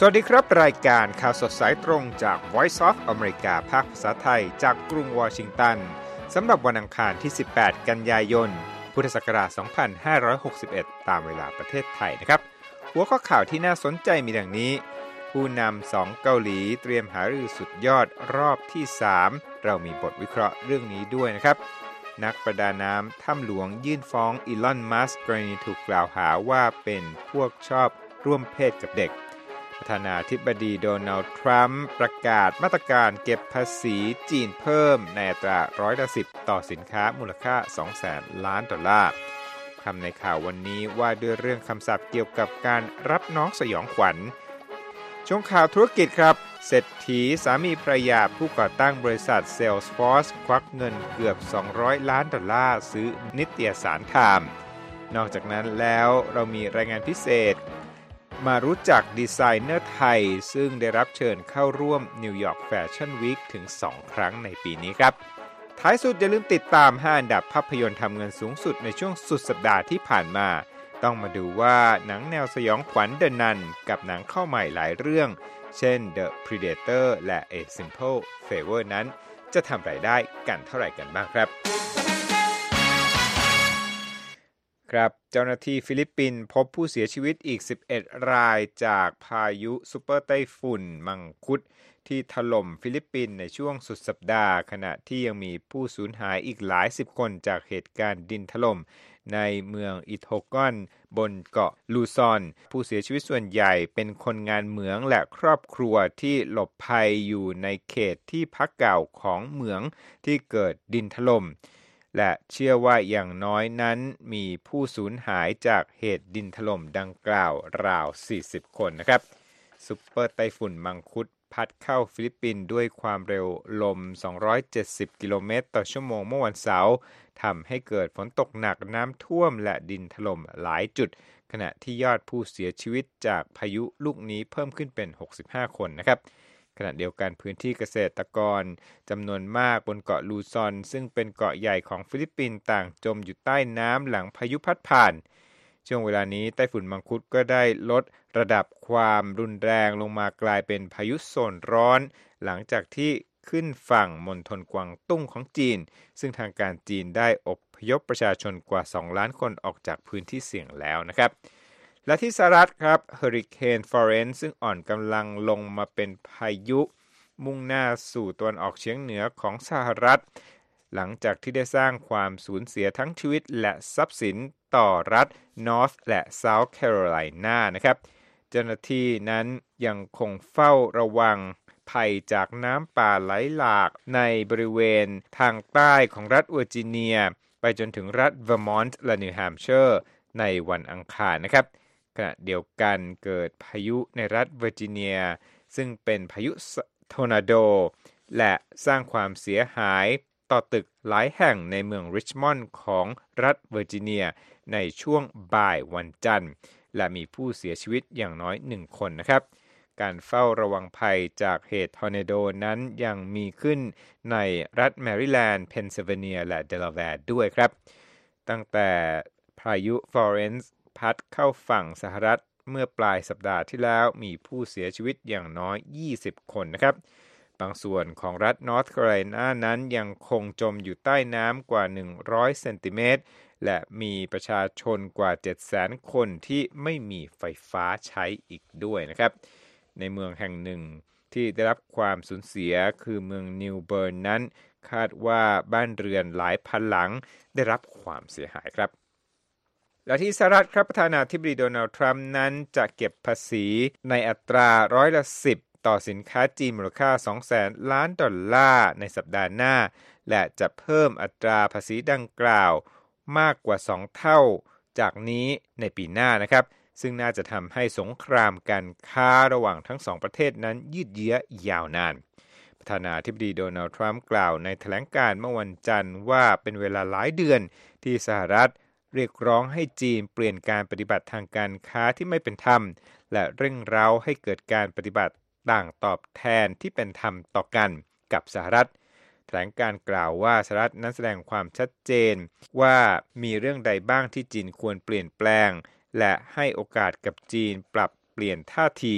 สวัสดีครับรายการข่าวสดสายตรงจาก Voice of America ภาคภาษาไทยจากกรุงวอชิงตันสำหรับวันอังคารที่18กันยายนพุทธศักราช2561ตามเวลาประเทศไทยนะครับหัวข้อข่าวที่น่าสนใจมีดังนี้ผู้นำ2เกาหลีเตรียมหารือสุดยอดรอบที่3เรามีบทวิเคราะห์เรื่องนี้ด้วยนะครับนักประดาน้ำถ้ำหลวงยื่นฟ้องอีลอนมัสก์กรณีถูกกล่าวหาว่าเป็นพวกชอบร่วมเพศกับเด็กประธานาธิบดีโดนัลด์ทรัมป์ประกาศมาตรการเก็บภาษีจีนเพิ่มในอัตรา10%ต่อสินค้ามูลค่า $200 ล้านคำในข่าววันนี้ว่าด้วยเรื่องคำศัพท์เกี่ยวกับการรับน้องสยองขวัญช่วงข่าวธุรกิจครับเศรษฐีสามีภรรยาผู้ก่อตั้งบริษัท Salesforce ควักเงินเกือบ$200 ล้านซื้อนิตยสารไทม์นอกจากนั้นแล้วเรามีรายงานพิเศษมารู้จักดีไซเนอร์ไทยซึ่งได้รับเชิญเข้าร่วม New York Fashion Week ถึง2ครั้งในปีนี้ครับท้ายสุดอย่าลืมติดตาม5อันดับภาพยนตร์ทำเงินสูงสุดในช่วงสุดสัปดาห์ที่ผ่านมาต้องมาดูว่าหนังแนวสยองขวัญ The Nun กับหนังเข้าใหม่หลายเรื่องเช่น The Predator และ A Simple Favor นั้นจะทำรายได้กันเท่าไหร่กันบ้างครับครับเจ้าหน้าที่ฟิลิปปินส์พบผู้เสียชีวิตอีก11รายจากพายุซุปเปอร์ไต้ฝุ่นมังคุดที่ถล่มฟิลิปปินส์ในช่วงสุดสัปดาห์ขณะที่ยังมีผู้สูญหายอีกหลายสิบคนจากเหตุการณ์ดินถล่มในเมืองอิโทกอนบนเกาะลูซอนผู้เสียชีวิตส่วนใหญ่เป็นคนงานเหมืองและครอบครัวที่หลบภัยอยู่ในเขตที่พักเก่าของเหมืองที่เกิดดินถล่มและเชื่อว่าอย่างน้อยนั้นมีผู้สูญหายจากเหตุดินถล่มดังกล่าวราว40คนนะครับซุปเปอร์ไต้ฝุ่นมังคุดพัดเข้าฟิลิปปินส์ด้วยความเร็วลม270กิโลเมตรต่อชั่วโมงเมื่อวันเสาร์ทำให้เกิดฝนตกหนักน้ำท่วมและดินถล่มหลายจุดขณะที่ยอดผู้เสียชีวิตจากพายุลูกนี้เพิ่มขึ้นเป็น65คนนะครับขณะเดียวกันพื้นที่เกษตรกรจำนวนมากบนเกาะลูซอนซึ่งเป็นเกาะใหญ่ของฟิลิปปินส์ต่างจมอยู่ใต้น้ำหลังพายุพัดผ่านช่วงเวลานี้ไต้ฝุ่นมังคุดก็ได้ลดระดับความรุนแรงลงมากลายเป็นพายุโซนร้อนหลังจากที่ขึ้นฝั่งมณฑลกวางตุ้งของจีนซึ่งทางการจีนได้อพยพประชาชนกว่า2ล้านคนออกจากพื้นที่เสี่ยงแล้วนะครับและที่สหรัฐครับเฮอริเคนฟลอเรนซ์ซึ่งอ่อนกำลังลงมาเป็นพายุมุ่งหน้าสู่ตะวันออกเฉียงเหนือของสหรัฐหลังจากที่ได้สร้างความสูญเสียทั้งชีวิตและทรัพย์สินต่อรัฐ North และ South Carolina นะครับเจ้าหน้าที่นั้นยังคงเฝ้าระวังภัยจากน้ำป่าไหลหลากในบริเวณทางใต้ของรัฐเวอร์จิเนียไปจนถึงรัฐเวอร์มอนต์และนิวแฮมป์เชอร์ในวันอังคารนะครับขณะเดียวกันเกิดพายุในรัฐเวอร์จิเนียซึ่งเป็นพายุทอร์นาโดและสร้างความเสียหายต่อตึกหลายแห่งในเมืองริชมอนด์ของรัฐเวอร์จิเนียในช่วงบ่ายวันจันทร์และมีผู้เสียชีวิตอย่างน้อย1คนนะครับการเฝ้าระวังภัยจากเหตุทอร์นาโดนั้นยังมีขึ้นในรัฐแมริแลนด์เพนซิลเวเนียและเดลาแวร์ด้วยครับตั้งแต่พายุฟลอเรนซ์พัดเข้าฝั่งสหรัฐเมื่อปลายสัปดาห์ที่แล้วมีผู้เสียชีวิตอย่างน้อย20คนนะครับบางส่วนของรัฐนอร์ทแคโรไลนานั้นยังคงจมอยู่ใต้น้ำกว่า100เซนติเมตรและมีประชาชนกว่า 700,000 คนที่ไม่มีไฟฟ้าใช้อีกด้วยนะครับในเมืองแห่งหนึ่งที่ได้รับความสูญเสียคือเมืองนิวเบิร์นนั้นคาดว่าบ้านเรือนหลายพันหลังได้รับความเสียหายครับและที่สหรัฐครับประธานาธิบดีโดนัลด์ทรัมป์นั้นจะเก็บภาษีในอัตรา10%ต่อสินค้าจีนมูลค่า$200 ล้านในสัปดาห์หน้าและจะเพิ่มอัตราภาษีดังกล่าวมากกว่า2เท่าจากนี้ในปีหน้านะครับซึ่งน่าจะทำให้สงครามการค้าระหว่างทั้งสองประเทศนั้นยืดเยื้อยาวนานประธานาธิบดีโดนัลด์ทรัมป์กล่าวในแถลงการณ์เมื่อวันจันทร์ว่าเป็นเวลาหลายเดือนที่สหรัฐเรียกร้องให้จีนเปลี่ยนการปฏิบัติทางการค้าที่ไม่เป็นธรรมและเร่งเร้าให้เกิดการปฏิบัติต่างตอบแทนที่เป็นธรรมต่อกันกับสหรัฐแถลงการกล่าวว่าสหรัฐนั้นแสดงความชัดเจนว่ามีเรื่องใดบ้างที่จีนควรเปลี่ยนแปลงและให้โอกาสกับจีนปรับเปลี่ยนท่าที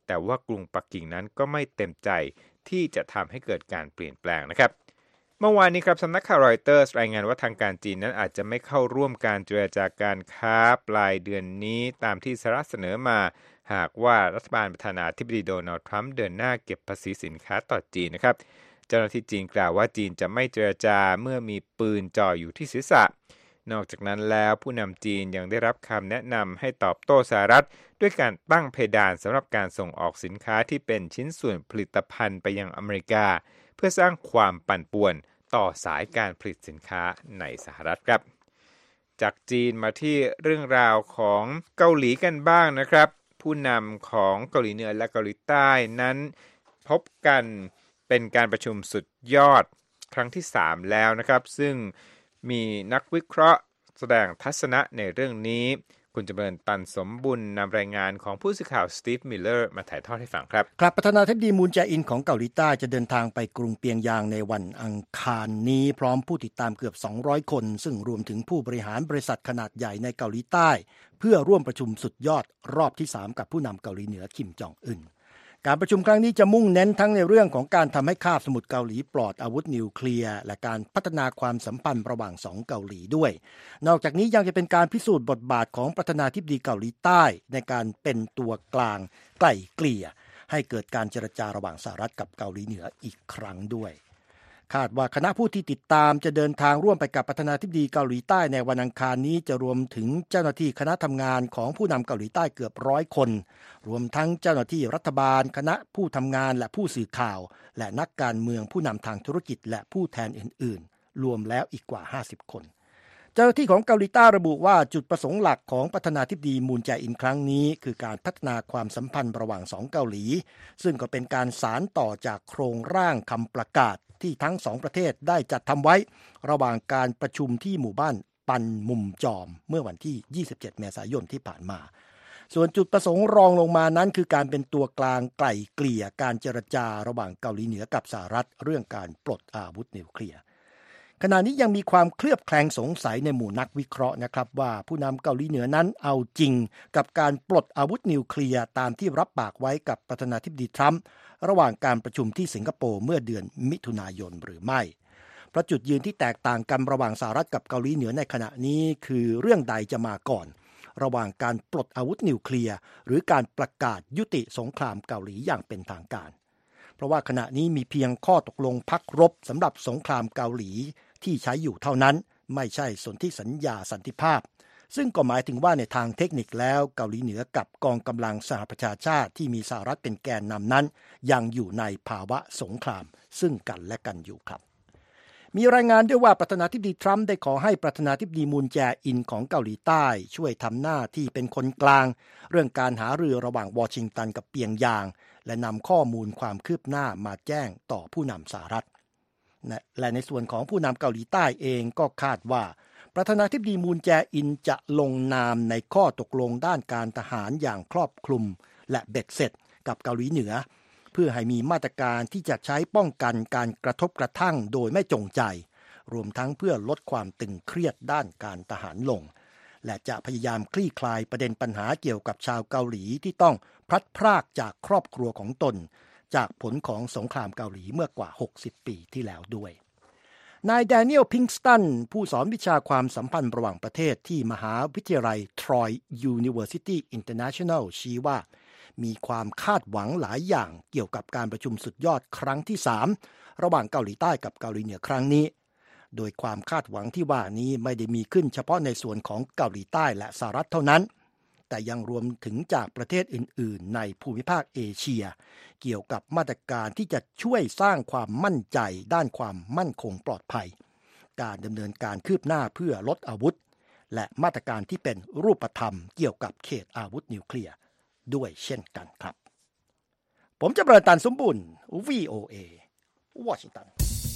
แต่ว่ากรุงปักกิ่งนั้นก็ไม่เต็มใจที่จะทำให้เกิดการเปลี่ยนแปลงนะครับเมื่อวานนี้ครับสำนักข่าวรอยเตอร์สรายงานว่าทางการจีนนั้นอาจจะไม่เข้าร่วมการเจรจาการค้าปลายเดือนนี้ตามที่สหรัฐเสนอมาหากว่ารัฐบาลประธานาธิบดีโดนัลด์ทรัมป์เดินหน้าเก็บภาษีสินค้าต่อจีนนะครับเจ้าหน้าที่จีนกล่าวว่าจีนจะไม่เจรจาเมื่อมีปืนจ่ออยู่ที่ศีรษะนอกจากนั้นแล้วผู้นำจีนยังได้รับคำแนะนำให้ตอบโต้สหรัฐด้วยการตั้งเพดานสำหรับการส่งออกสินค้าที่เป็นชิ้นส่วนผลิตภัณฑ์ไปยังอเมริกาเพื่อสร้างความปั่นป่วนต่อสายการผลิตสินค้าในสหรัฐครับจากจีนมาที่เรื่องราวของเกาหลีกันบ้างนะครับผู้นำของเกาหลีเหนือและเกาหลีใต้นั้นพบกันเป็นการประชุมสุดยอดครั้งที่3แล้วนะครับซึ่งมีนักวิเคราะห์แสดงทัศนะในเรื่องนี้คุณจำเริญตันสมบุญนำรายงานของผู้สื่อข่าวสตีฟมิลเลอร์มาถ่ายทอดให้ฟังครับประธานาธิบดีมูนแจอินของเกาหลีใต้จะเดินทางไปกรุงเปียงยางในวันอังคารนี้พร้อมผู้ติดตามเกือบ200คนซึ่งรวมถึงผู้บริหารบริษัทขนาดใหญ่ในเกาหลีใต้เพื่อร่วมประชุมสุดยอดรอบที่3กับผู้นำเกาหลีเหนือคิมจองอึนการประชุมครั้งนี้จะมุ่งเน้นทั้งในเรื่องของการทำให้คาบสมุทรเกาหลีปลอดอาวุธนิวเคลียร์และการพัฒนาความสัมพันธ์ระหว่าง2เกาหลีด้วยนอกจากนี้ยังจะเป็นการพิสูจน์บทบาทของประธานาธิบดีเกาหลีใต้ในการเป็นตัวกลางไกล่เกลี่ยให้เกิดการเจรจาระหว่างสหรัฐกับเกาหลีเหนืออีกครั้งด้วยคาดว่าคณะผู้ที่ติดตามจะเดินทางร่วมไปกับประธานาธิบดีเกาหลีใต้ในวันอังคารนี้จะรวมถึงเจ้าหน้าที่คณะทำงานของผู้นำเกาหลีใต้เกือบ100คนรวมทั้งเจ้าหน้าที่รัฐบาลคณะผู้ทำงานและผู้สื่อข่าวและนักการเมืองผู้นำทางธุรกิจและผู้แทนอื่นๆรวมแล้วอีกกว่า50คนเจ้าหน้าที่ของเกาหลีใต้ระบุว่าจุดประสงค์หลักของประธานาธิบดีมูนแจอินครั้งนี้คือการพัฒนาความสัมพันธ์ระหว่าง2เกาหลีซึ่งก็เป็นการสานต่อจากโครงร่างคำประกาศที่ทั้ง2ประเทศได้จัดทำไว้ระหว่างการประชุมที่หมู่บ้านปันมุมจอมเมื่อวันที่27เมษายนที่ผ่านมาส่วนจุดประสงค์รองลงมานั้นคือการเป็นตัวกลางไกล่เกลี่ยการเจรจาระหว่างเกาหลีเหนือกับสหรัฐเรื่องการปลดอาวุธนิวเคลียร์ขณะนี้ยังมีความเคลือบแคลงสงสัยในหมู่นักวิเคราะห์นะครับว่าผู้นำเกาหลีเหนือนั้นเอาจริงกับการปลดอาวุธนิวเคลียร์ตามที่รับปากไว้กับประธานาธิบดีทรัมป์ระหว่างการประชุมที่สิงคโปร์เมื่อเดือนมิถุนายนหรือไม่เพราะจุดยืนที่แตกต่างกันระหว่างสหรัฐกับเกาหลีเหนือในขณะนี้คือเรื่องใดจะมาก่อนระหว่างการปลดอาวุธนิวเคลียร์หรือการประกาศยุติสงครามเกาหลีอย่างเป็นทางการเพราะว่าขณะนี้มีเพียงข้อตกลงพักรบสำหรับสงครามเกาหลีที่ใช้อยู่เท่านั้นไม่ใช่สนธิสัญญาสันติภาพซึ่งก็หมายถึงว่าในทางเทคนิคแล้วเกาหลีเหนือกับกองกำลังสหประชาชาติที่มีสหรัฐเป็นแกนนำนั้นยังอยู่ในภาวะสงครามซึ่งกันและกันอยู่ครับมีรายงานด้วยว่าประธานาธิบดีทรัมป์ได้ขอให้ประธานาธิบดีมูนแจอินของเกาหลีใต้ช่วยทำหน้าที่เป็นคนกลางเรื่องการหารือระหว่างวอชิงตันกับเปียงยางและนำข้อมูลความคืบหน้ามาแจ้งต่อผู้นำสหรัฐและในส่วนของผู้นำเกาหลีใต้เองก็คาดว่าประธานาธิบดีมูนแจอินจะลงนามในข้อตกลงด้านการทหารอย่างครอบคลุมและเบ็ดเสร็จกับเกาหลีเหนือเพื่อให้มีมาตรการที่จะใช้ป้องกันการกระทบกระทั่งโดยไม่จงใจรวมทั้งเพื่อลดความตึงเครียดด้านการทหารลงและจะพยายามคลี่คลายประเด็นปัญหาเกี่ยวกับชาวเกาหลีที่ต้องพลัดพรากจากครอบครัวของตนจากผลของสงครามเกาหลีเมื่อกว่า60ปีที่แล้วด้วยนายแดเนียลพิงสตันผู้สอนวิชาความสัมพันธ์ระหว่างประเทศที่มหาวิทยาลัย Troy University International ชี้ว่ามีความคาดหวังหลายอย่างเกี่ยวกับการประชุมสุดยอดครั้งที่3ระหว่างเกาหลีใต้กับเกาหลีเหนือครั้งนี้โดยความคาดหวังที่ว่านี้ไม่ได้มีขึ้นเฉพาะในส่วนของเกาหลีใต้และสหรัฐเท่านั้นแต่ยังรวมถึงจากประเทศอื่นๆในภูมิภาคเอเชียเกี่ยวกับมาตรการที่จะช่วยสร้างความมั่นใจด้านความมั่นคงปลอดภัยการดำเนินการคืบหน้าเพื่อลดอาวุธและมาตรการที่เป็นรูปธรรมเกี่ยวกับเขตอาวุธนิวเคลียร์ด้วยเช่นกันครับผมจะประตันสมบุญ VOA วอชิงตัน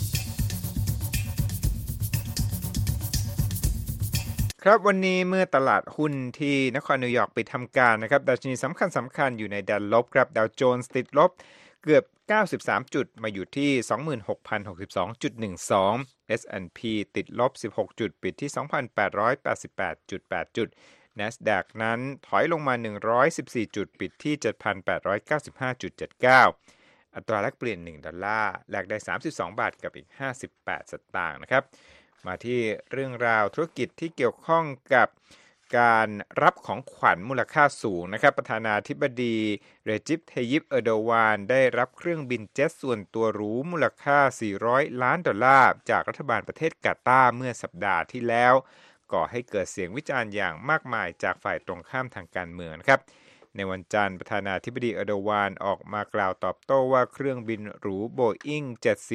ครับวันนี้เมื่อตลาดหุ้นที่นครนิวยอร์กปิดทำการนะครับดัชนีสำคัญอยู่ในแดนลบครับดาวโจนส์ติดลบเกือบ93จุดมาอยู่ที่ 26,062.12 S&P ติดลบ16จุดปิดที่ 2,888.8 จุด NASDAQ นั้นถอยลงมา114จุดปิดที่ 7,895.79 อัตราแลกเปลี่ยน1ดอลลาร์แลกได้32บาทกับอีก58สตางค์นะครับมาที่เรื่องราวธุรกิจที่เกี่ยวข้องกับการรับของขวัญมูลค่าสูงนะครับประธานาธิบดีเรจิป เทยิป เออร์โดวานได้รับเครื่องบินเจ็ตส่วนตัวหรูมูลค่า$400 ล้านจากรัฐบาลประเทศกาตาร์เมื่อสัปดาห์ที่แล้วก่อให้เกิดเสียงวิจารณ์อย่างมากมายจากฝ่ายตรงข้ามทางการเมืองนะครับในวันจันทร์ประธานาธิบดีเออร์โดวานออกมากล่าวตอบโต้ว่าเครื่องบินหรูโบอิ้ง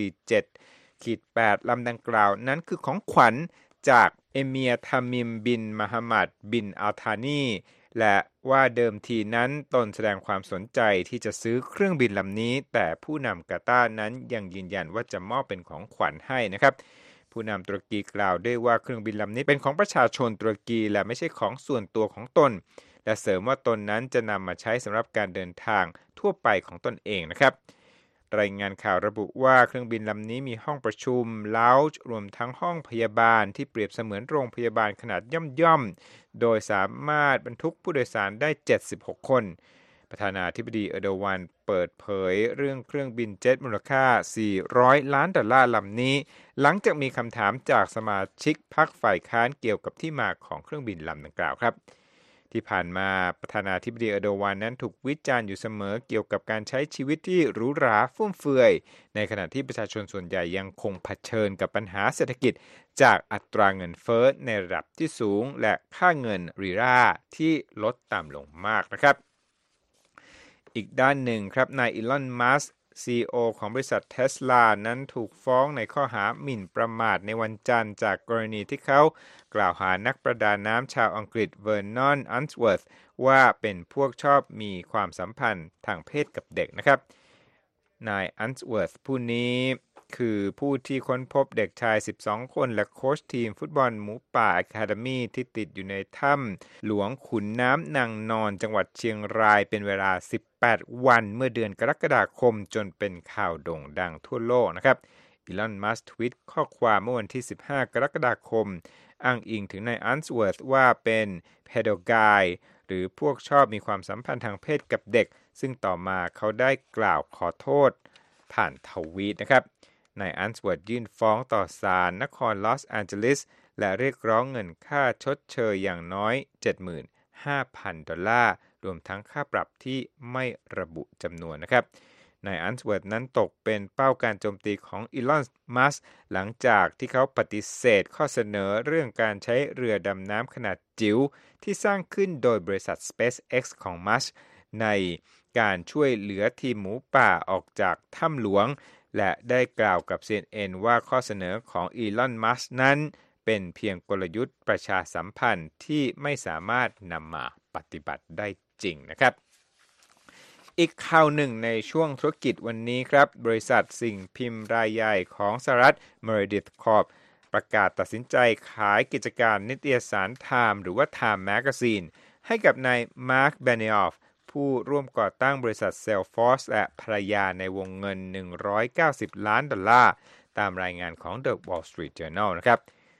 747-8 ลำดังกล่าวนั้นคือของขวัญจากเอเมียร์ทามิมบินมหมัดบินอัลธานีและว่าเดิมทีนั้นตนแสดงความสนใจที่จะซื้อเครื่องบินลำนี้แต่ผู้นำกาตาร์นั้นยังยืนยันว่าจะมอบเป็นของขวัญให้นะครับผู้นำตุรกีกล่าวด้วยว่าเครื่องบินลำนี้เป็นของประชาชนตุรกีและไม่ใช่ของส่วนตัวของตนและเสริมว่าตนนั้นจะนำมาใช้สำหรับการเดินทางทั่วไปของตนเองนะครับรายงานข่าวระบุว่าเครื่องบินลำนี้มีห้องประชุมลาวจ์รวมทั้งห้องพยาบาลที่เปรียบเสมือนโรงพยาบาลขนาดย่อมๆโดยสามารถบรรทุกผู้โดยสารได้76คนประธานาธิบดีเออร์โดวานเปิดเผยเรื่องเครื่องบินเจ็ตมูลค่า$400 ล้านลำนี้หลังจากมีคำถามจากสมาชิกพรรคฝ่ายค้านเกี่ยวกับที่มาของเครื่องบินลำดังกล่าวครับที่ผ่านมาประธานาธิบดีเออร์โดวานนั้นถูกวิจารณ์อยู่เสมอเกี่ยวกับการใช้ชีวิตที่หรูหราฟุ่มเฟือยในขณะที่ประชาชนส่วนใหญ่ยังคงเผชิญกับปัญหาเศรษฐกิจจากอัตราเงินเฟ้อในระดับที่สูงและค่าเงินรีราที่ลดต่ำลงมากนะครับอีกด้านหนึ่งครับนายอีลอน มัสก์CEO ของบริษัท Tesla นั้นถูกฟ้องในข้อหาหมิ่นประมาทในวันจันทร์จากกรณีที่เขากล่าวหานักประดาน้ำชาวอังกฤษเวอร์นอน อันส์เวิร์ธว่าเป็นพวกชอบมีความสัมพันธ์ทางเพศกับเด็กนะครับนายอันส์เวิร์ธผู้นี้คือผู้ที่ค้นพบเด็กชาย12คนและโค้ชทีมฟุตบอลหมูป่าอะคาเดมี่ที่ติดอยู่ในถ้ำหลวงขุนน้ำนางนอนจังหวัดเชียงรายเป็นเวลา18วันเมื่อเดือนกรกฎาคมจนเป็นข่าวโด่งดังทั่วโลกนะครับอีลอน มัสก์ทวีตข้อความเมื่อวันที่15กรกฎาคมอ้างอิงถึงนายอันส์เวิร์ธว่าเป็นเพโดไกด์หรือพวกชอบมีความสัมพันธ์ทางเพศกับเด็กซึ่งต่อมาเขาได้กล่าวขอโทษผ่านทวีตนะครับนายอันส์เวิร์ธยื่นฟ้องต่อศาลนครลอสแอนเจลิสและเรียกร้องเงินค่าชดเชยอย่างน้อย $75,000 รวมทั้งค่าปรับที่ไม่ระบุจำนวนนะครับนายอันส์เวิร์ธนั้นตกเป็นเป้าการโจมตีของอีลอน มัสก์หลังจากที่เขาปฏิเสธข้อเสนอเรื่องการใช้เรือดำน้ำขนาดจิ๋วที่สร้างขึ้นโดยบริษัท SpaceX ของมัสก์ในการช่วยเหลือทีมหมูป่าออกจากถ้ำหลวงและได้กล่าวกับ CNN ว่าข้อเสนอของอีลอน มัสก์นั้นเป็นเพียงกลยุทธ์ประชาสัมพันธ์ที่ไม่สามารถนำมาปฏิบัติได้จริงนะครับอีกข่าวหนึ่งในช่วงธุรกิจวันนี้ครับบริษัทสิ่งพิมพ์รายใหญ่ของสหรัฐ Meredith Corp ประกาศตัดสินใจขายกิจการนิตยสาร Time หรือว่า Time Magazine ให้กับนายมาร์ค เบเนอฟผู้ร่วมก่อตั้งบริษัท Salesforce และภรรยาในวงเงิน$190 ล้านตามรายงานของ The Wall Street Journal นะครับ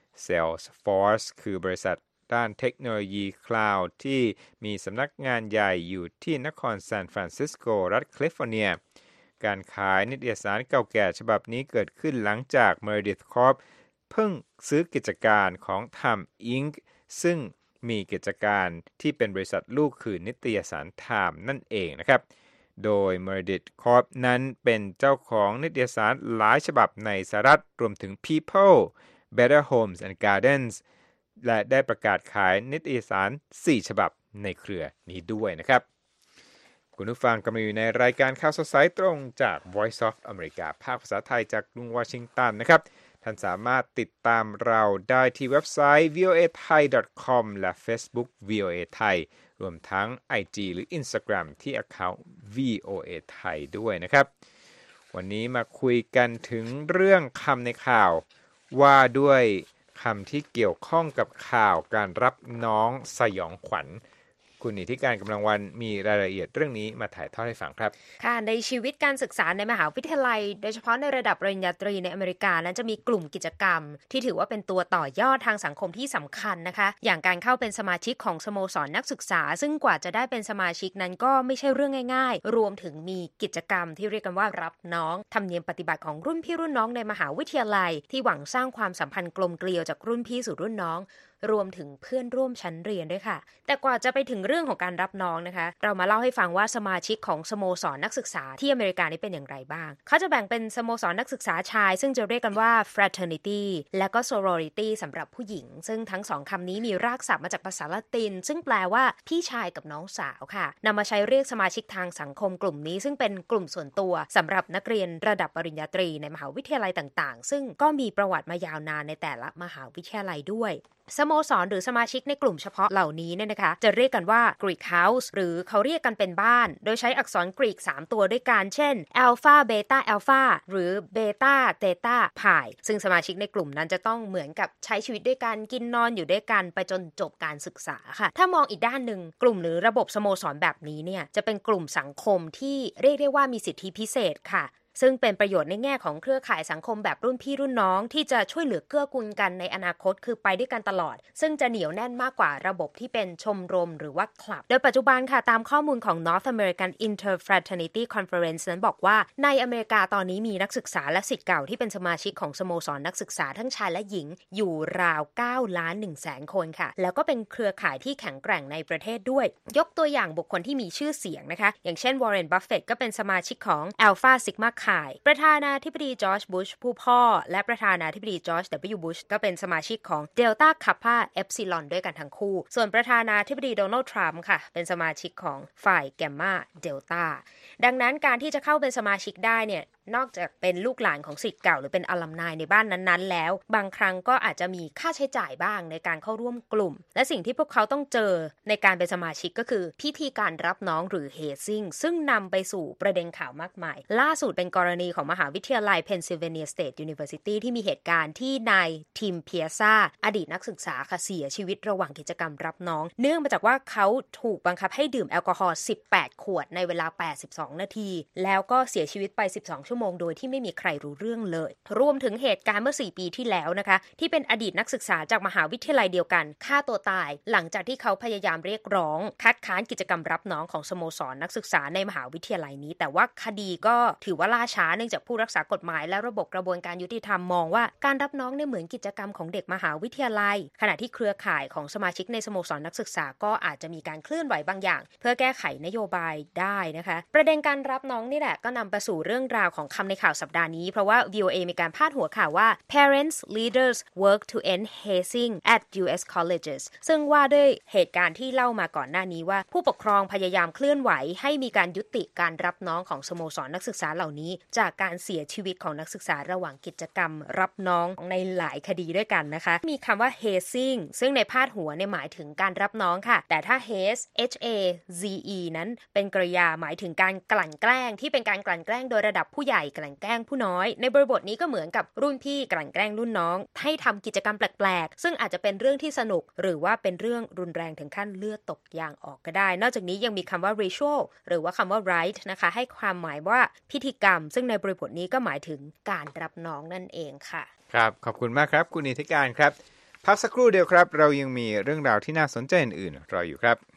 Salesforce คือบริษัทด้านเทคโนโลยีคลาวด์ที่มีสำนักงานใหญ่อยู่ที่นครซานฟรานซิสโกรัฐแคลิฟอร์เนียการขายนิตยสารเก่าแก่ฉบับนี้เกิดขึ้นหลังจาก Meredith Corp เพิ่งซื้อกิจการของ Time Inc. ซึ่งมีกิจการที่เป็นบริษัทลูกคือนิตยสาร Time นั่นเองนะครับโดย Meredith Corp นั้นเป็นเจ้าของนิตยสารหลายฉบับในสหรัฐรวมถึง People, Better Homes and Gardensและได้ประกาศขายนิตยสาร4ฉบับในเครือนี้ด้วยนะครับคุณผู้ฟังกำลังอยู่ในรายการข่าวสดสายตรงจาก Voice of America ภาคภาษาไทยจากกรุงวอชิงตันนะครับท่านสามารถติดตามเราได้ที่เว็บไซต์ voathai.com และ Facebook VOA Thai รวมทั้ง IG หรือ Instagram ที่ account VOA Thai ด้วยนะครับวันนี้มาคุยกันถึงเรื่องคำในข่าวว่าด้วยคำที่เกี่ยวข้องกับข่าวการรับน้องสยองขวัญคุคุณนิติการกำลังวันมีรายละเอียดเรื่องนี้มาถ่ายทอดให้ฟังครับค่ะในชีวิตการศึกษาในมหาวิทยาลัยโดยเฉพาะในระดับปริญญาตรีในอเมริกานั้นจะมีกลุ่มกิจกรรมที่ถือว่าเป็นตัวต่อยอดทางสังคมที่สำคัญนะคะอย่างการเข้าเป็นสมาชิกของสโมสรนักศึกษาซึ่งกว่าจะได้เป็นสมาชิกนั้นก็ไม่ใช่เรื่องง่ายๆรวมถึงมีกิจกรรมที่เรียกกันว่ารับน้องธรรมเนียมปฏิบัติของรุ่นพี่รุ่นน้องในมหาวิทยาลัยที่หวังสร้างความสัมพันธ์กลมเกลียวจากรุ่นพี่สู่รุ่นน้องรวมถึงเพื่อนร่วมชั้นเรียนด้วยค่ะแต่กว่าจะไปถึงเรื่องของการรับน้องนะคะเรามาเล่าให้ฟังว่าสมาชิกของสโมสรนักศึกษาที่อเมริกานี้เป็นอย่างไรบ้างเขาจะแบ่งเป็นสโมสรนักศึกษาชายซึ่งจะเรียกกันว่า fraternity และก็ sorority สำหรับผู้หญิงซึ่งทั้งสองคำนี้มีรากศัพท์มาจากภาษาละตินซึ่งแปลว่าพี่ชายกับน้องสาวค่ะนำมาใช้เรียกสมาชิกทางสังคมกลุ่มนี้ซึ่งเป็นกลุ่มส่วนตัวสำหรับนักเรียนระดับปริญญาตรีในมหาวิทยาลัยต่างๆซึ่งก็มีประวัติมายาวนานในแต่ละมหาวิทยาลัยด้วยสโมสรหรือสมาชิกในกลุ่มเฉพาะเหล่านี้เนี่ยนะคะจะเรียกกันว่า Greek House หรือเขาเรียกกันเป็นบ้านโดยใช้อักษรกรีก3ตัวด้วยกันเช่น Alpha Beta Alpha หรือ Beta Theta Pi ซึ่งสมาชิกในกลุ่มนั้นจะต้องเหมือนกับใช้ชีวิตด้วยกันกินนอนอยู่ด้วยกันไปจนจบการศึกษาค่ะถ้ามองอีกด้านหนึ่งกลุ่มหรือระบบสโมสรแบบนี้เนี่ยจะเป็นกลุ่มสังคมที่เรียกได้ว่ามีสิทธิพิเศษค่ะซึ่งเป็นประโยชน์ในแง่ของเครือข่ายสังคมแบบรุ่นพี่รุ่นน้องที่จะช่วยเหลือเกื้อกูลกันในอนาคตคือไปด้วยกันตลอดซึ่งจะเหนียวแน่นมากกว่าระบบที่เป็นชมรมหรือว่าคลับโดยปัจจุบันค่ะตามข้อมูลของ North American Interfraternity Conference นั้นบอกว่าในอเมริกาตอนนี้มีนักศึกษาและศิษย์เก่าที่เป็นสมาชิกของสโมสรนักศึกษาทั้งชายและหญิงอยู่ราว 9,100,000 คนค่ะแล้วก็เป็นเครือข่ายที่แข็งแกร่งในประเทศด้วยยกตัวอย่างบุคคลที่มีชื่อเสียงนะคะอย่างเช่น Warren Buffett ก็เป็นสมาชิกของ Alpha Sigma Chi ประธานาธิบดีจอร์จบุชผู้พ่อและประธานาธิบดีจอร์จ W. บุชก็เป็นสมาชิกของ Delta Kappa Epsilon ด้วยกันทั้งคู่ส่วนประธานาธิบดีโดนัลด์ทรัมป์ค่ะเป็นสมาชิกของฝ่าย Gamma Delta ดังนั้นการที่จะเข้าเป็นสมาชิกได้เนี่ยนอกจากเป็นลูกหลานของศิษย์เก่าหรือเป็นอัลลัมไนในบ้านนั้นๆแล้วบางครั้งก็อาจจะมีค่าใช้จ่ายบ้างในการเข้าร่วมกลุ่มและสิ่งที่พวกเขาต้องเจอในการเป็นสมาชิกก็คือพิธีการรับน้องหรือ hazing ซึ่งนำไปสู่ประเด็นข่าวมากมายล่าสุดเป็นกรณีของมหาวิทยาลัย Pennsylvania State University ที่มีเหตุการณ์ที่นายทิมเพียซ่าอดีตนักศึกษาค่ะเสียชีวิตระหว่างกิจกรรมรับน้องเนื่องมาจากว่าเขาถูกบังคับให้ดื่มแอลกอฮอล์18ขวดในเวลา82นาทีแล้วก็เสียชีวิตไป12ชั่วโมงโดยที่ไม่มีใครรู้เรื่องเลยรวมถึงเหตุการณ์เมื่อ4ปีที่แล้วนะคะที่เป็นอดีตนักศึกษาจากมหาวิทยาลัยเดียวกันฆ่าตัวตายหลังจากที่เขาพยายามเรียกร้องคัดค้านกิจกรรมรับน้องของสโมสรนักศึกษาในมหาวิทยาลัยนี้แต่ว่าคดีก็ถือว่าล่าช้าเนื่องจากผู้รักษากฎหมายและระบบกระบวนการยุติธรรมมองว่าการรับน้องเนี่ยเหมือนกิจกรรมของเด็กมหาวิทยาลัยขณะที่เครือข่ายของสมาชิกในสโมสรนักศึกษาก็อาจจะมีการเคลื่อนไหวบางอย่างเพื่อแก้ไขนโยบายได้นะคะประเด็นการรับน้องนี่แหละก็นำไปสู่เรื่องราวของคำในข่าวสัปดาห์นี้เพราะว่า VOA มีการพาดหัวข่าวว่า Parents Leaders Work to End Hazing at U.S. Colleges ซึ่งว่าด้วยเหตุการณ์ที่เล่ามาก่อนหน้านี้ว่าผู้ปกครองพยายามเคลื่อนไหวให้มีการยุติการรับน้องของสโมสรนักศึกษาเหล่านี้จากการเสียชีวิตของนักศึกษาระหว่างกิจกรรมรับน้องในหลายคดีด้วยกันนะคะมีคำว่า hazing ซึ่งในพาดหัวเนี่ยหมายถึงการรับน้องค่ะแต่ถ้า haze H-A-Z-E นั้นเป็นกริยาหมายถึงการกลั่นแกล้งที่เป็นการกลั่นแกล้งโดยระดับผู้ใหญ่กลั่นแกล้งผู้น้อยในบริบทนี้ก็เหมือนกับรุ่นพี่กลั่นแกล้งรุ่นน้องให้ทำกิจกรรมแปลกๆซึ่งอาจจะเป็นเรื่องที่สนุกหรือว่าเป็นเรื่องรุนแรงถึงขั้นเลือดตกยางออกก็ได้นอกจากนี้ยังมีคำว่า ritual หรือว่าคำว่า rite นะคะให้ความหมายว่าพิธีกรรมซึ่งในบริบทนี้ก็หมายถึงการรับน้องนั่นเองค่ะครับขอบคุณมากครับคุณนิติการครับพักสักครู่เดียวครับเรายังมีเรื่องราวที่น่าสนใจอื่นๆรออยู่ครับ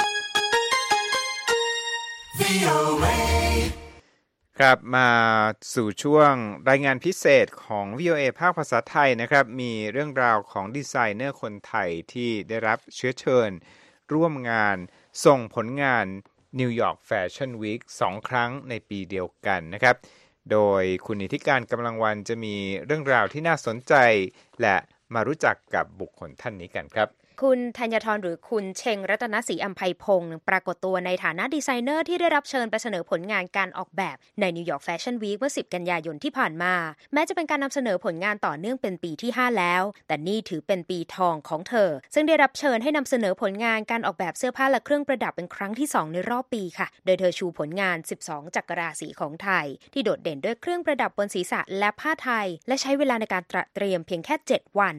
ครับมาสู่ช่วงรายงานพิเศษของ VOA ภาคภาษาไทยนะครับมีเรื่องราวของดีไซเนอร์คนไทยที่ได้รับเชื้อเชิญร่วมงานส่งผลงาน New York Fashion Week 2 ครั้งในปีเดียวกันนะครับโดยคุณนิติการกำลังวันจะมีเรื่องราวที่น่าสนใจและมารู้จักกับบุคคลท่านนี้กันครับคุณธัญธรหรือคุณเชงรัตนศรีอัมไพพงศ์ปรากฏตัวในฐานะดีไซเนอร์ที่ได้รับเชิญไปเสนอผลงานการออกแบบใน New York Fashion Week เมื่อ10กันยายนที่ผ่านมาแม้จะเป็นการนำเสนอผลงานต่อเนื่องเป็นปีที่5แล้วแต่นี่ถือเป็นปีทองของเธอซึ่งได้รับเชิญให้นำเสนอผลงานการออกแบบเสื้อผ้าและเครื่องประดับเป็นครั้งที่2ในรอบปีค่ะโดยเธอชูผลงาน12จักรราศีของไทยที่โดดเด่นด้วยเครื่องประดับบนศีรษะและผ้าไทยและใช้เวลาในการเตรียมเพียงแค่7วัน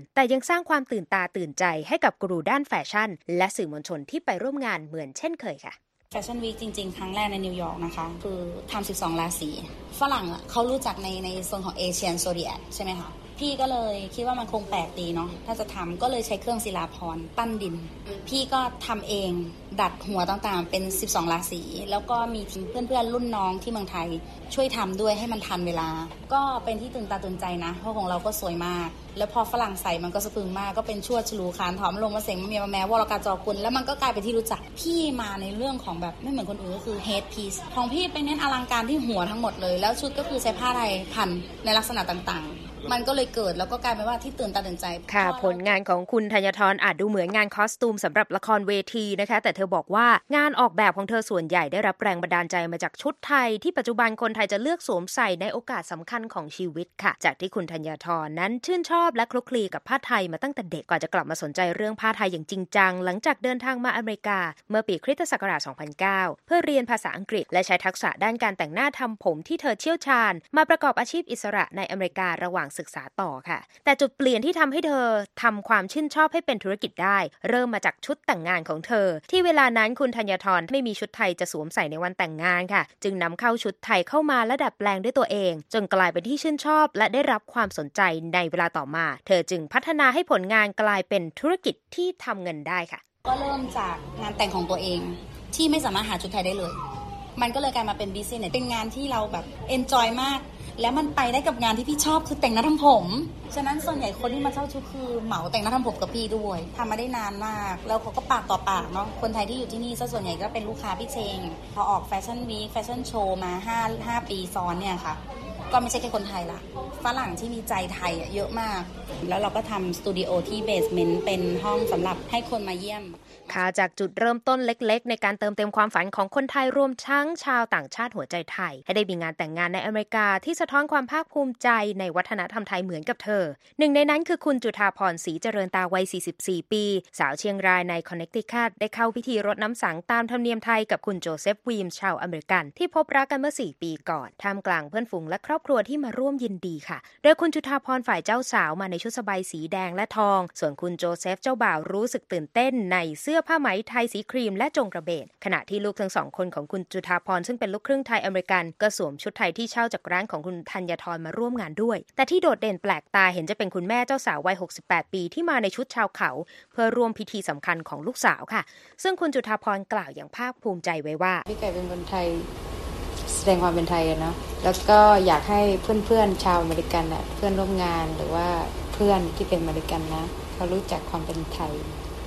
แต่ยังสร้างความตื่นตาตื่นใจให้กับกูรูด้านแฟชั่นและสื่อมวลชนที่ไปร่วมงานเหมือนเช่นเคยค่ะแฟชั่นวีคจริงๆครั้งแรกในนิวยอร์กนะคะคือทำ12ราศีฝรั่งอ่ะเขารู้จักในโซนของเอเชียนโซเดียกใช่ไหมคะพี่ก็เลยคิดว่ามันคงแปลกดีเนาะถ้าจะทำก็เลยใช้เครื่องศิลาภรณ์ปั้นดินพี่ก็ทำเองดัดหัวต่างๆเป็น12ราศีแล้วก็มีทีมเพื่อนๆรุ่นน้องที่เมืองไทยช่วยทำด้วยให้มันทันเวลาก็เป็นที่ตื่นตาตื่นใจนะเพราะของเราก็สวยมากแล้วพอฝรั่งใส่มันก็สะพรึงมากก็เป็นชวดฉลูคานถอมลงมาเสงมาเมียมาแม้วรกาจอกุลแล้วมันก็กลายเป็นที่รู้จักพี่มาในเรื่องของแบบไม่เหมือนคนอื่นก็คือ head piece ของพี่เป็นเน้นอลังการที่หัวทั้งหมดเลยแล้วชุดก็คือใช้ผ้าไทยพันในลักษณะต่างๆมันก็เลยเกิดแล้วก็กลายเป็นว่าที่ตื่นตาตื่นใจค่ะผลงานของคุณธัญฑรอาจดูเหมือนงานคอสตูมสำหรับละครเวทีนะคะแต่เธอบอกว่างานออกแบบของเธอส่วนใหญ่ได้รับแรงบันดาลใจมาจากชุดไทยที่ปัจจุบันคนไทยจะเลือกสวมใส่ในโอกาสสำคัญของชีวิตค่ะจากที่คุณธัญฑรนั้นชื่นชอบและคลุกคลีกับผ้าไทยมาตั้งแต่เด็กก่อนจะกลับมาสนใจเรื่องผ้าไทยอย่างจริงจังหลังจากเดินทางมาอเมริกาเมื่อปีคริสตศักราช 2009 เพื่อเรียนภาษาอังกฤษและใช้ทักษะด้านการแต่งหน้าทำผมที่เธอเชี่ยวชาญมาประกอบอาชีพอิสระในอเมริการะหว่างศึกษาต่อค่ะแต่จุดเปลี่ยนที่ทำให้เธอทำความชื่นชอบให้เป็นธุรกิจได้เริ่มมาจากชุดแต่งงานของเธอที่เวลานั้นคุณธัญฑรไม่มีชุดไทยจะสวมใส่ในวันแต่งงานค่ะจึงนำเข้าชุดไทยเข้ามาและดัดแปลงด้วยตัวเองจนกลายเป็นที่ชื่นชอบและได้รับความสนใจในเวลาต่อมาเธอจึงพัฒนาให้ผลงานกลายเป็นธุรกิจที่ทำเงินได้ค่ะก็เริ่มจากงานแต่งของตัวเองที่ไม่สามารถหาชุดไทยได้เลยมันก็เลยกลายมาเป็นบิสเนสเป็นงานที่เราแบบเอนจอยมากแล้วมันไปได้กับงานที่พี่ชอบคือแต่งหน้าทำผมฉะนั้นส่วนใหญ่คนที่มาเช่าชุดคือเหมาแต่งหน้าทำผมกับพี่ด้วยทำมาได้นานมากแล้วเขาก็ปากต่อปากเนาะคนไทยที่อยู่ที่นี่ส่วนใหญ่ก็เป็นลูกค้าพี่เชงพอออกแฟชั่นวีคแฟชั่นโชว์มา5ปีซ้อนเนี่ยค่ะก็ไม่ใช่แค่คนไทยละฝรั่งที่มีใจไทยเยอะมากแล้วเราก็ทำสตูดิโอที่เบสเมนต์เป็นห้องสำหรับให้คนมาเยี่ยมค่ะจากจุดเริ่มต้นเล็กๆในการเติมเต็มความฝันของคนไทยรวมทั้งชาวต่างชาติหัวใจไทยให้ได้มีงานแต่งงานในอเมริกาที่สะท้อนความภาคภูมิใจในวัฒนธรรมไทยเหมือนกับเธอหนึ่งในนั้นคือคุณจุฑาพรศรีเจริญตาวัย44ปีสาวเชียงรายในคอนเนคติคัตได้เข้าพิธีรดน้ำสังตามธรรมเนียมไทยกับคุณโจเซฟวีมชาวอเมริกันที่พบรักกันเมื่อ4ปีก่อนท่ามกลางเพื่อนฝูงและครอบครัวที่มาร่วมยินดีค่ะโดยคุณจุฑาพรฝ่ายเจ้าสาวมาในชุดสบายสีแดงและทองส่วนคุณโจเซฟเจ้าบ่าวรู้สึกตื่นเต้นในเสื้อผ้าไหมไทยสีครีมและจงกระเบนขณะที่ลูกทั้ง2คนของคุณจุฑาพรซึ่งเป็นลูกครึ่งไทยอเมริกันก็สวมชุดไทยที่เช่าจากร้านของคุณธัญฑรมาร่วมงานด้วยแต่ที่โดดเด่นแปลกตาเห็นจะเป็นคุณแม่เจ้าสาววัย68ปีที่มาในชุดชาวเขาเพื่อร่วมพิธีสำคัญของลูกสาวค่ะซึ่งคุณจุฑาพรกล่าวอย่างภาคภูมิใจไว้ว่าพี่ไก่เป็นคนไทยแสดงความเป็นไทยเนาะแล้วก็อยากให้เพื่อนๆชาวอเมริกันน่ะเพื่อนร่วมงานหรือว่าเพื่อนที่เป็นอเมริกันนะเขารู้จักความเป็นไทย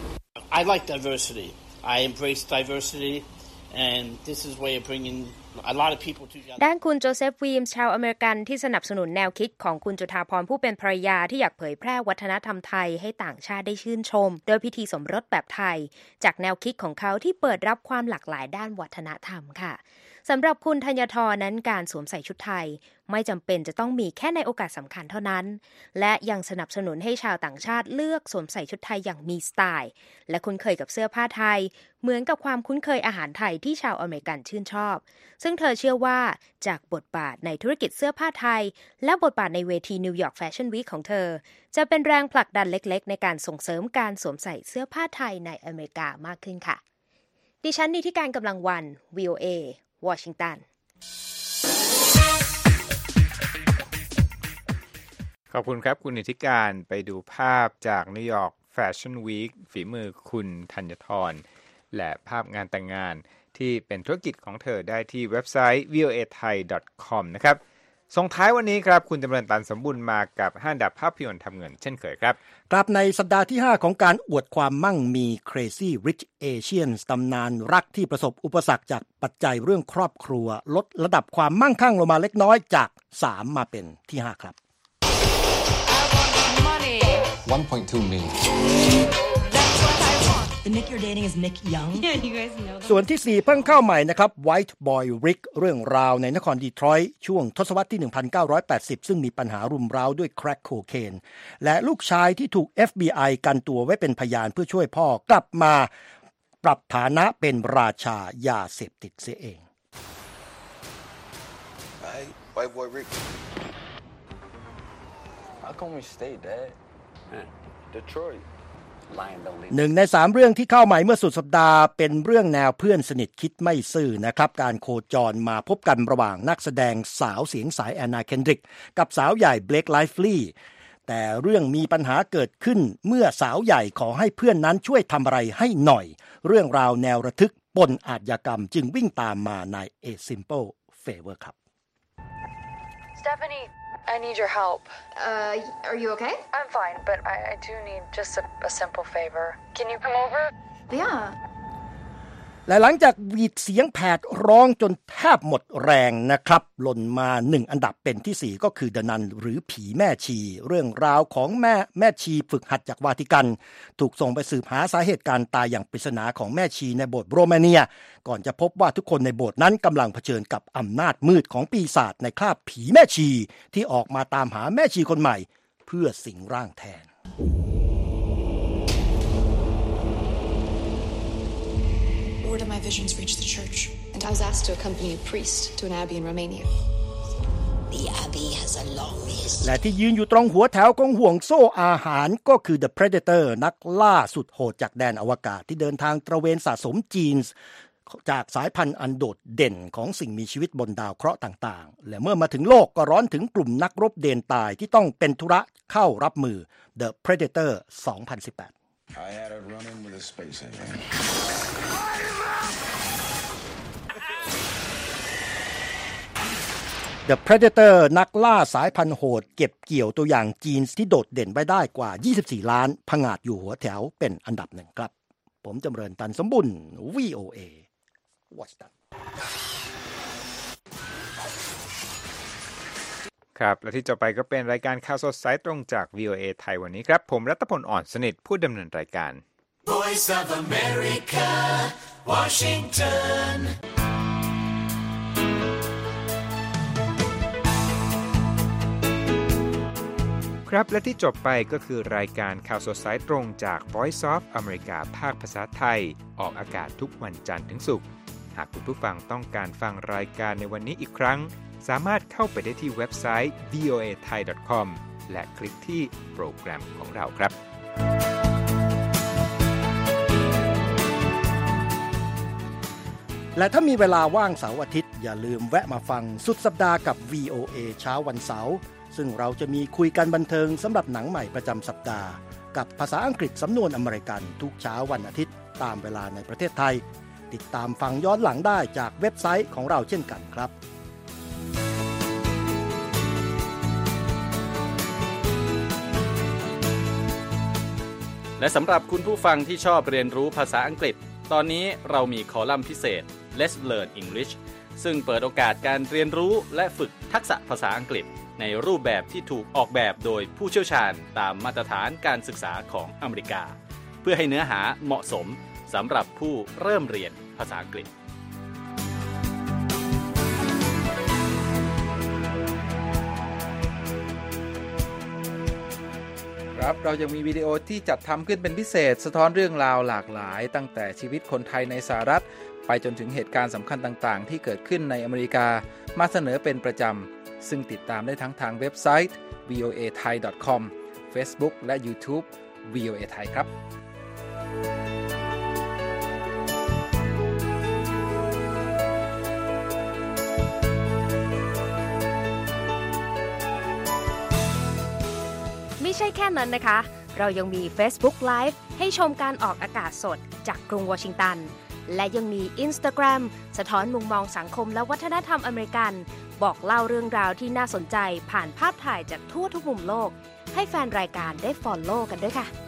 I like diversity.I embrace diversity, and this is a way of bringing a lot of people together. ด้านคุณโจเซฟวีมชาวอเมริกันที่สนับสนุนแนวคิดของคุณจุฑาพรผู้เป็นภรรยาที่อยากเผยแพร่วัฒนธรรมไทยให้ต่างชาติได้ชื่นชมโดยพิธีสมรสแบบไทยจากแนวคิดของเขาที่เปิดรับความหลากหลายด้านวัฒนธรรมค่ะสำหรับคุณธัญฑรนั้นการสวมใส่ชุดไทยไม่จำเป็นจะต้องมีแค่ในโอกาสสำคัญเท่านั้นและยังสนับสนุนให้ชาวต่างชาติเลือกสวมใส่ชุดไทยอย่างมีสไตล์และคุ้นเคยกับเสื้อผ้าไทยเหมือนกับความคุ้นเคยอาหารไทยที่ชาวอเมริกันชื่นชอบซึ่งเธอเชื่อว่าจากบทบาทในธุรกิจเสื้อผ้าไทยและบทบาทในเวทีนิวยอร์กแฟชั่นวีคของเธอจะเป็นแรงผลักดันเล็กๆในการส่งเสริมการสวมใส่เสื้อผ้าไทยในอเมริกามากขึ้นค่ะดิฉันนิติการกำลังวัน VOAวอชิงตันขอบคุณครับคุณนิติการไปดูภาพจากนิวยอร์กแฟชั่นวีคฝีมือคุณธัญฑรและภาพงานแต่งงานที่เป็นธุรกิจของเธอได้ที่เว็บไซต์ voathai.com นะครับส่งท้ายวันนี้ครับคุณจำเริญตันสมบูรณ์มากับ5 อันดับภาพยนตร์ทำเงินเช่นเคยครับครับในสัปดาห์ที่5ของการอวดความมั่งมี Crazy Rich Asians ตำนานรักที่ประสบอุปสรรคจากปัจจัยเรื่องครอบครัวลดระดับความมั่งคั่งลงมาเล็กน้อยจาก3มาเป็นที่5ครับ 1.2 million The Nick you're dating is Nick Young. Yeah, you guys know that. ส่วนที่4เพิ่งเข้าใหม่นะครับ White Boy Rick เรื่องราวในนครดีทรอยต์ช่วงทศวรรษที่ 1980 ซึ่งมีปัญหารุมเร้าด้วยแคร็กโคเคนและลูกชายที่ถูก FBI กันตัวไว้เป็นพยานเพื่อช่วยพ่อกลับมาปรับฐานะเป็นราชายาเสพติดเสียเอง White boy Rick. How come we stay, Dad? Detroit. หนึ่งใน3เรื่องที่เข้าใหม่เมื่อสุดสัปดาห์เป็นเรื่องแนวเพื่อนสนิทคิดไม่ซื่อนะครับการโคจรมาพบกันระหว่างนักแสดงสาวเสียงสายแอนนาเคนดริกกับสาวใหญ่เบลคไลฟ์ลีย์แต่เรื่องมีปัญหาเกิดขึ้นเมื่อสาวใหญ่ขอให้เพื่อนนั้นช่วยทำอะไรให้หน่อยเรื่องราวแนวระทึกปนอาชญากรรมจึงวิ่งตามมาใน A Simple Favor ครับ Stephanie, I need your help. Are you okay? I'm fine, but I do need just a simple favor. Can you come over? Yeah. และหลังจากหวีดเสียงแผดร้องจนแทบหมดแรงนะครับหล่นมา1อันดับเป็นที่4ก็คือเดนันหรือผีแม่ชีเรื่องราวของแม่ชีฝึกหัดจากวาติกันถูกส่งไปสืบหาสาเหตุการตายอย่างปริศนาของแม่ชีในโบสถ์โรมาเนียก่อนจะพบว่าทุกคนในโบสถ์นั้นกำลังเผชิญกับอำนาจมืดของปีศาจในคราบผีแม่ชีที่ออกมาตามหาแม่ชีคนใหม่เพื่อสิงร่างแทน Word of my visions reached the church, and I was asked to accompany a priest to an abbey in Romania. The abbey has a long history. และที่ยืนอยู่ตรงหัวแถวของห่วงโซ่อาหารก็คือ The Predator นักล่าสุดโหดจากแดนอวกาศที่เดินทางตระเวนสะสมจีนจากสายพันธุ์อันโดดเด่นของสิ่งมีชีวิตบนดาวเคราะห์ต่างๆและเมื่อมาถึงโลกก็ร้อนถึงกลุ่มนักรบเดนตายที่ต้องเป็นธุระเข้ารับมือ The Predator 2018I had a run-in with a space alien. The Predator นักล่าสายพันธุ์โหดเก็บเกี่ยวตัวอย่างจีนที่โดดเด่นไปได้กว่า24ล้านผงาดอยู่หัวแถวเป็นอันดับหนึ่งครับผมจำเริญตันสมบุญ VOA Watch that ครับและที่จะไปก็เป็นรายการข่าวสดสายตรงจาก VOA ไทยวันนี้ครับผมรัตพลอ่อนสนิทผู้ดำเนินรายการ Voice of America Washington ครับและที่จบไปก็คือรายการข่าวสดสายตรงจาก Voice of America ภาคภาษาไทยออกอากาศทุกวันจันทร์ถึงศุกร์หากคุณผู้ฟังต้องการฟังรายการในวันนี้อีกครั้งสามารถเข้าไปได้ที่เว็บไซต์ voathai.com และคลิกที่โปรแกรมของเราครับและถ้ามีเวลาว่างเสาร์อาทิตย์อย่าลืมแวะมาฟังสุดสัปดาห์กับ VOA เช้าวันเสาร์ซึ่งเราจะมีคุยกันบันเทิงสำหรับหนังใหม่ประจำสัปดาห์กับภาษาอังกฤษสำนวนอเมริกันทุกเช้าวันอาทิตย์ตามเวลาในประเทศไทยติดตามฟังย้อนหลังได้จากเว็บไซต์ของเราเช่นกันครับและสำหรับคุณผู้ฟังที่ชอบเรียนรู้ภาษาอังกฤษตอนนี้เรามีคอลัมน์พิเศษ Let's Learn English ซึ่งเปิดโอกาสการเรียนรู้และฝึกทักษะภาษาอังกฤษในรูปแบบที่ถูกออกแบบโดยผู้เชี่ยวชาญตามมาตรฐานการศึกษาของอเมริกาเพื่อให้เนื้อหาเหมาะสมสำหรับผู้เริ่มเรียนภาษาอังกฤษครับเรายังมีวิดีโอที่จัดทำขึ้นเป็นพิเศษสะท้อนเรื่องราวหลากหลายตั้งแต่ชีวิตคนไทยในสหรัฐไปจนถึงเหตุการณ์สำคัญต่างๆที่เกิดขึ้นในอเมริกามาเสนอเป็นประจำซึ่งติดตามได้ทั้งทางเว็บไซต์ voathai.com Facebook และ YouTube VOA Thai ครับไม่ใช่แค่นั้นนะคะเรายังมี Facebook Live ให้ชมการออกอากาศสดจากกรุงวอชิงตันและยังมี Instagram สะท้อนมุมมองสังคมและวัฒนธรรมอเมริกันบอกเล่าเรื่องราวที่น่าสนใจผ่านภาพถ่ายจากทั่วทุกมุมโลกให้แฟนรายการได้ follow กันด้วยค่ะ